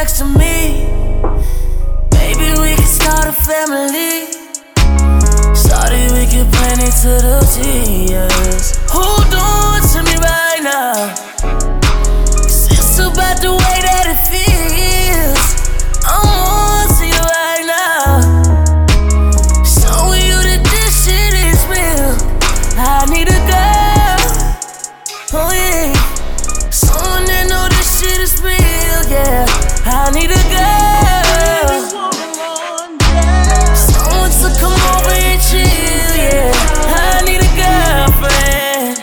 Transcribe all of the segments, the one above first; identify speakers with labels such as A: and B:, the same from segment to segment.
A: next to me. Maybe we can start a family. Started, we can plan it to the T, yes. Hold on to me right now, 'cause it's about the way that it feels. I'm on to you right now, showing you that this shit is real. I need a girl, oh yeah, someone that know this shit is real, yeah. I need a girl, someone to come over and chill, yeah. I need a girlfriend,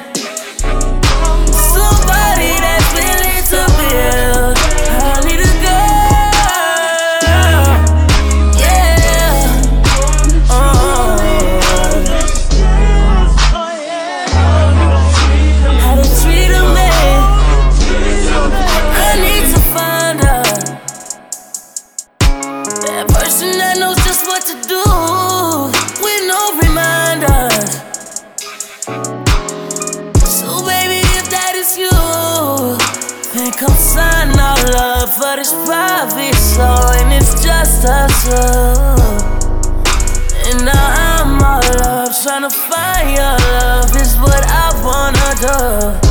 A: somebody that's willing to build. I need a girl, yeah. How to treat a man, I need to find her, that person that knows just what to do with no reminders. So baby, if that is you, then come sign our love for this private show, and it's just us two. And now I'm all up, tryna find your love is what I wanna do.